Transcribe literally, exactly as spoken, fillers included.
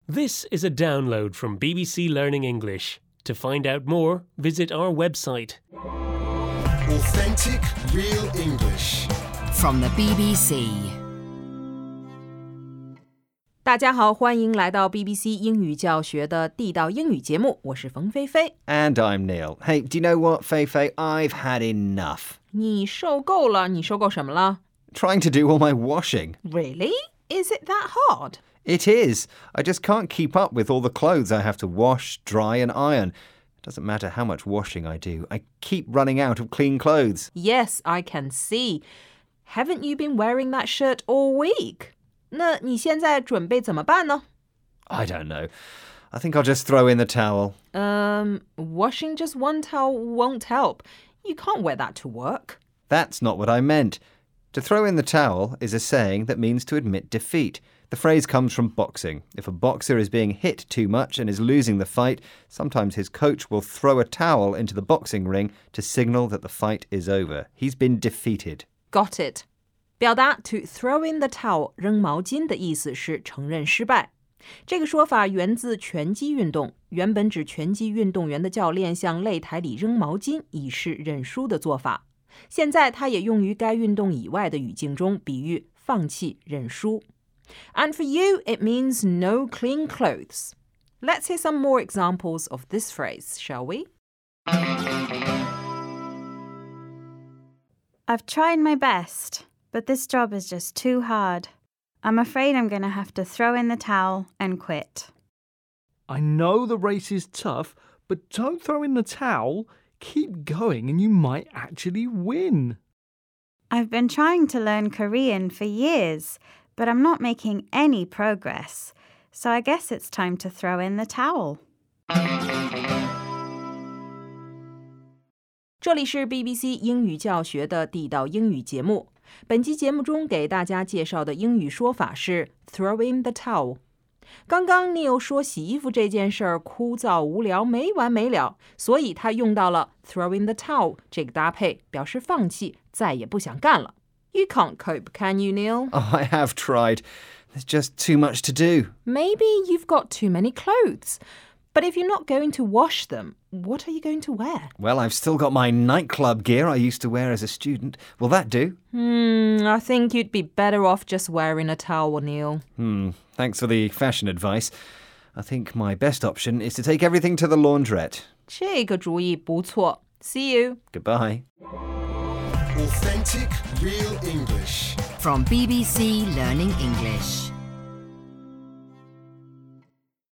This is a download from B B C Learning English. To find out more, visit our website. Authentic, real English. From the B B C. 大家好，欢迎来到 B B C 英语教学的地道英语节目，我是冯菲菲。 And I'm Neil. Hey, do you know what, Feifei? I've had enough. 你受够了，你受够什么了？ Trying to do all my washing. Really? Is it that hard? It is. I just can't keep up with all the clothes I have to wash, dry and iron. It doesn't matter how much washing I do. I keep running out of clean clothes. Yes, I can see. Haven't you been wearing that shirt all week? 那你现在准备怎么办呢？ I don't know. I think I'll just throw in the towel. Um, washing just one towel won't help. You can't wear that to work. That's not what I meant. To throw in the towel is a saying that means to admit defeat. The phrase comes from boxing. If a boxer is being hit too much and is losing the fight, sometimes his coach will throw a towel into the boxing ring to signal that the fight is over. He's been defeated. Got it. 表达 to throw in the towel 扔毛巾的意思是承认失败。这个说法源自拳击运动，原本指拳击运动员的教练向擂台里扔毛巾以示认输的做法。现在它也用于该运动以外的语境中，比喻放弃认输。And for you, it means no clean clothes. Let's hear some more examples of this phrase, shall we? I've tried my best, but this job is just too hard. I'm afraid I'm going to have to throw in the towel and quit. I know the race is tough, but don't throw in the towel. Keep going and you might actually win. I've been trying to learn Korean for years, but I'm not making any progress. So I guess it's time to throw in the towel. 这里是 B B C 英语教学的地道英语节目。本期节目中给大家介绍的英语说法是 throw in the towel。刚刚 Neil 说洗衣服这件事儿枯燥无聊没完没了，所以他用到了 throw in the towel 这个搭配，表示放弃，再也不想干了。You can't cope, can you, Neil? Oh, I have tried. There's just too much to do. Maybe you've got too many clothes. But if you're not going to wash them, what are you going to wear? Well, I've still got my nightclub gear I used to wear as a student. Will that do? Hmm, I think you'd be better off just wearing a towel, Neil. Hmm, thanks for the fashion advice. I think my best option is to take everything to the laundrette. 这个主意不错. See you. Goodbye. Authentic, real English. From B B C Learning English.